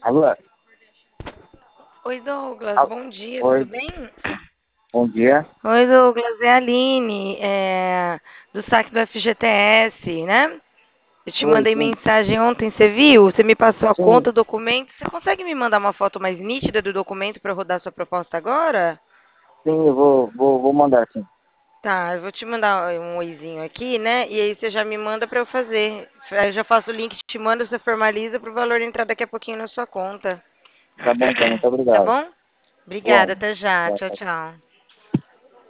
Alô? Oi, Douglas, Al- bom dia, tudo Oi, bem? bom dia. Oi, Douglas, é a Aline, do saque do FGTS, né? Eu te Oi, mandei sim. mensagem ontem, você viu? Você me passou a Sim, conta, o documento. Você consegue me mandar uma foto mais nítida do documento para rodar sua proposta agora? sim, eu vou mandar, sim. Tá, eu vou te mandar um oizinho aqui, né? E aí você já me manda para eu fazer. Aí eu já faço o link, te mando, você formaliza para o valor entrar daqui a pouquinho na sua conta. Tá bom, então, muito Tá obrigado. bom? Obrigada, Bom, até já. tchau, Tchau, tchau. tchau.